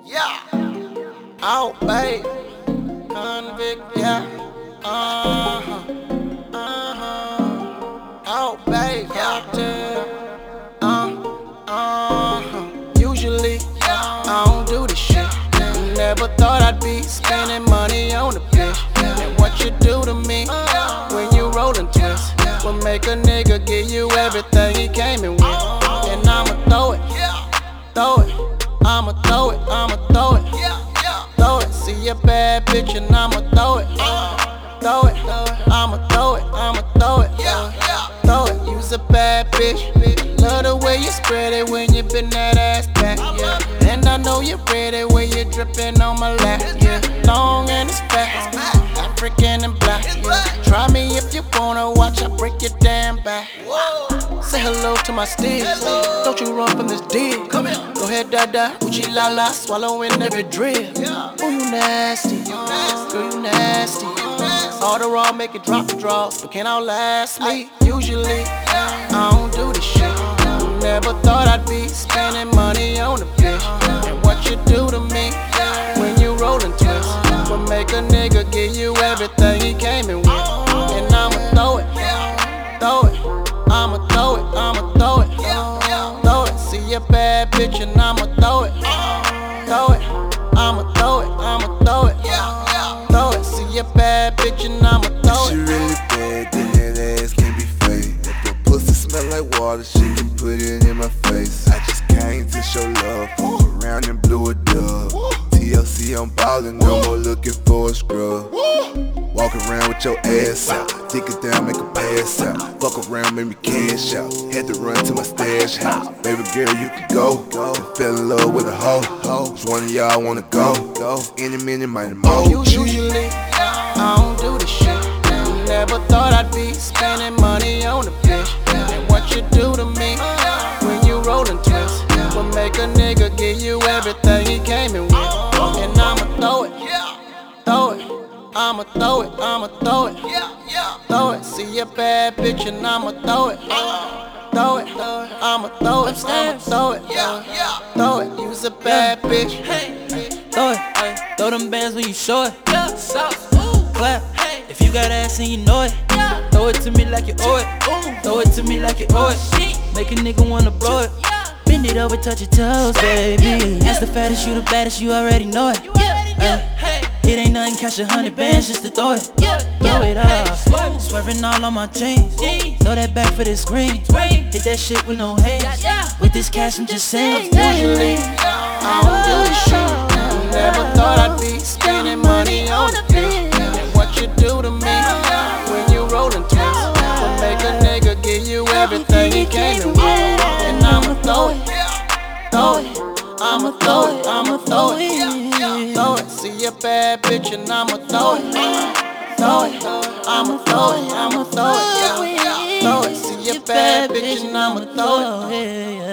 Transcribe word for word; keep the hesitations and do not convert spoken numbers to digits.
Yeah. Out, babe. Convict, yeah. Uh huh. Uh huh. Out, babe. Cartel. Uh, uh huh. Usually, I don't do this shit. Never thought I'd be spending money on a bitch. And what you do to me when you rollin' twist will make a nigga give you everything he came in with. And I'ma throw it, throw it. I'ma throw it, I'ma throw it, throw it. See a bad bitch and I'ma throw it, throw it. I'ma throw it, I'ma throw it, throw it. You's a bad bitch. Love the way you spread it when you bend that ass back, yeah. And I know you're ready when you're dripping on my lap, yeah. Long and it's fat, African and black, yeah. Try me if you wanna watch, I break your damn back. Say hello to my steeds. Don't you run from this deal. Go ahead, dada, Uchi la la, swallowing every drill. Oh, you nasty, girl, you nasty. All the raw make it drop the draws, but can't outlast me. Usually, I don't do this shit. Never thought I'd be spending money on a bitch. And what you do to me when you rollin' twist will make a nigga give you everything he came in with. And I'ma throw it, throw it. I'ma throw it, I'ma throw it, throw it. See a bad bitch and I'ma throw it, throw it. I'ma throw it, I'ma throw it, throw it. See a bad bitch and I'ma throw it. She really bad, then that ass can't be fake. If the pussy smell like water, she can put it in my face. I just came to show love, fuck around and blew a dub. T L C, I'm ballin', no more looking for a scrub. Walk around with your ass out, dick it down, make a pass out. Fuck around, make me cash out. Had to run to my stash house. Baby girl, you can go. And fell in love with a hoe. Which one of y'all wanna go? Any minute, might more. Usually, I don't do this shit. Never thought I'd be spending money on a bitch. And what you do to me when you rollin' twist will make a nigga give you everything he came in with. And I'ma throw it, throw it. I'ma throw it, I'ma throw it, throw it. See a bad bitch and I'ma throw it, throw it. I'ma throw it, I'ma throw it, throw it. You's a bad bitch. Throw it, throw them bands when you show it. Clap, if you got ass and you know it. Throw it to me like you owe it. Throw it to me like you owe it. Make a nigga wanna blow it. Bend it over, touch your toes, baby. That's the fattest, you the baddest, you already know it. It ain't nothing, catch a hundred bands just to throw it. Throw it up, swerving all on my jeans. Throw that back for this screen. Hit that shit with no hands. With this cash, I'm just saying. Usually, I don't do this shit. Never thought I'd be spending money on a bitch. And what you do to me when you rollin' twist will make a nigga give you everything he came in with. And I'ma throw it, throw it. I'ma throw it, I'ma throw it, throw it. See a bad bitch and I'ma throw it, throw it. I'ma throw it, I'ma throw it, throw it. See a bad bitch and I'ma throw it.